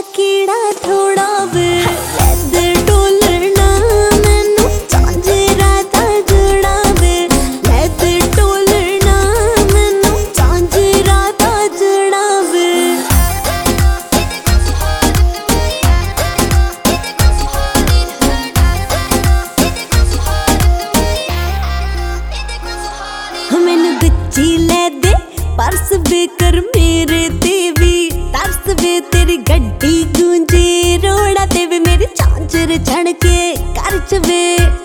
कीड़ा थोड़ा वे लैदे टोलना मैनू झांझरा दा जड़ा वे लैदे टोलना मैनू झांझरा दा जड़ा वे मैनू गुच्ची लै दे पर्स बेकर मेरे ते भी तरस वे तेरी गड्डी गूंजे रोड़ा ते वे मेरी झांझर चढ़ के कर च वे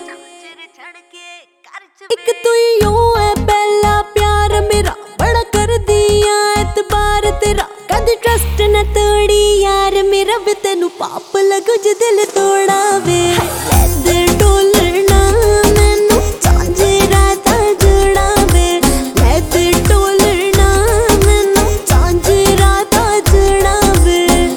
एक तू ही है पहला प्यार मेरा बड़ा कर दिया एतबार तेरा कद ट्रस्ट न तोड़ी यार मेरा वे तेनू पाप लगू जे दिल तोड़ा वे लैदे टोलना मैनू झांझरा दा जड़ा वे लैदे टोलना मैनू झांझरा दा जड़ा वे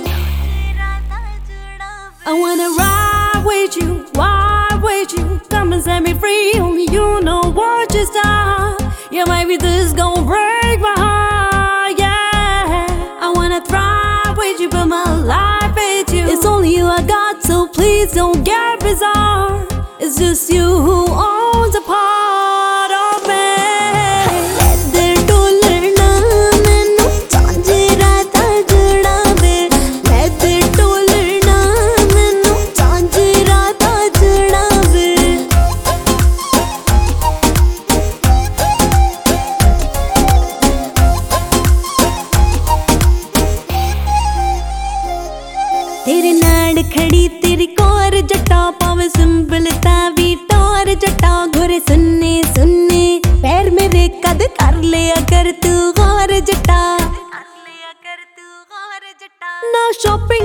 I wanna ride with you, come and set me free. Only you know what you start. Yeah, maybe this gon' break my heart. Yeah, I wanna thrive with you, but my life with you. It's only you I got, so please don't get bizarre. It's just you who owns a part of me. लैदे टोलना मैनू झांझरा दा जड़ा वे लैदे टोलना मैनू झांझरा दा जड़ा वे तेरे नाड़ खड़ी तेरी core जट्टा पावे सिंपल तावी टोर जट्टा घोरे सुन्ने सुन्ने पैर मेरे कद कर लिया कर तू गौर जट्टा ना शॉपिंग